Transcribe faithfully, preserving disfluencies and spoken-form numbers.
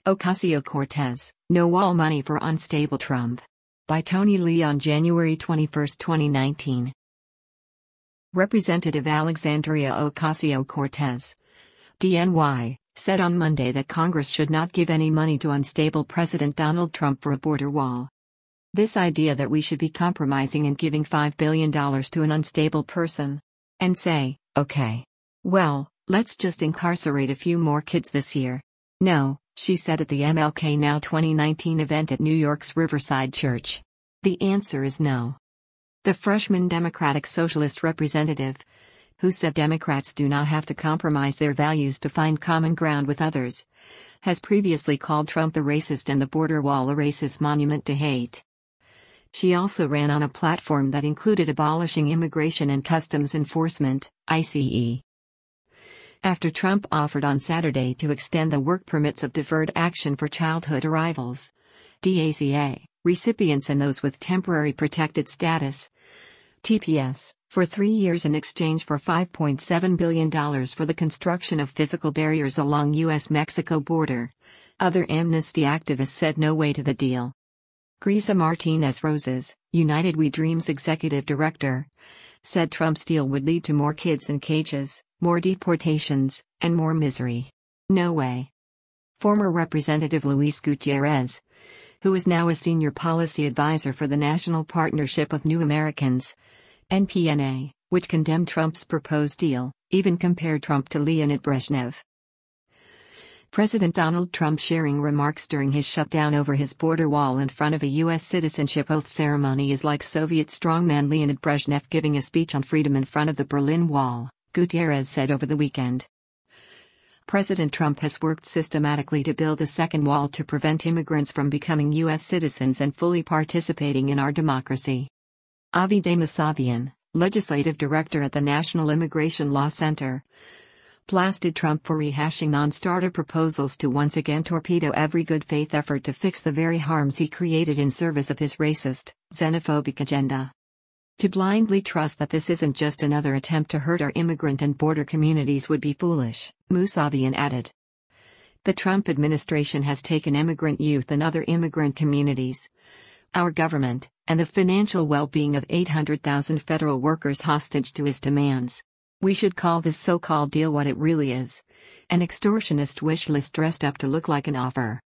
Ocasio-Cortez, no wall money for unstable Trump. By Tony Lee on January twenty-first, twenty nineteen. Representative Alexandria Ocasio-Cortez, D N Y, said on Monday that Congress should not give any money to unstable President Donald Trump for a border wall. This idea that we should be compromising and giving five billion dollars to an unstable person. And say, okay. Well, let's just incarcerate a few more kids this year. No, she said at the M L K Now twenty nineteen event at New York's Riverside Church. The answer is no. The freshman Democratic Socialist representative, who said Democrats do not have to compromise their values to find common ground with others, has previously called Trump a racist and the border wall a racist monument to hate. She also ran on a platform that included abolishing Immigration and Customs Enforcement, I C E. After Trump offered on Saturday to extend the work permits of Deferred Action for Childhood Arrivals, D A C A, recipients and those with temporary protected status, T P S, for three years in exchange for five point seven billion dollars for the construction of physical barriers along U S Mexico border, other amnesty activists said no way to the deal. Grisa Martinez Rosas, United We Dreams executive director, said Trump's deal would lead to more kids in cages, more deportations, and more misery. No way. Former Representative Luis Gutierrez, who is now a senior policy advisor for the National Partnership of New Americans, N P N A, which condemned Trump's proposed deal, even compared Trump to Leonid Brezhnev. President Donald Trump sharing remarks during his shutdown over his border wall in front of a U S citizenship oath ceremony is like Soviet strongman Leonid Brezhnev giving a speech on freedom in front of the Berlin Wall, Gutierrez said over the weekend. President Trump has worked systematically to build a second wall to prevent immigrants from becoming U S citizens and fully participating in our democracy. Avi Demisavian, legislative director at the National Immigration Law Center, blasted Trump for rehashing non-starter proposals to once again torpedo every good faith effort to fix the very harms he created in service of his racist, xenophobic agenda. To blindly trust that this isn't just another attempt to hurt our immigrant and border communities would be foolish, Mousavian added. The Trump administration has taken immigrant youth and other immigrant communities, our government, and the financial well-being of eight hundred thousand federal workers hostage to his demands. We should call this so-called deal what it really is: an extortionist wish list dressed up to look like an offer.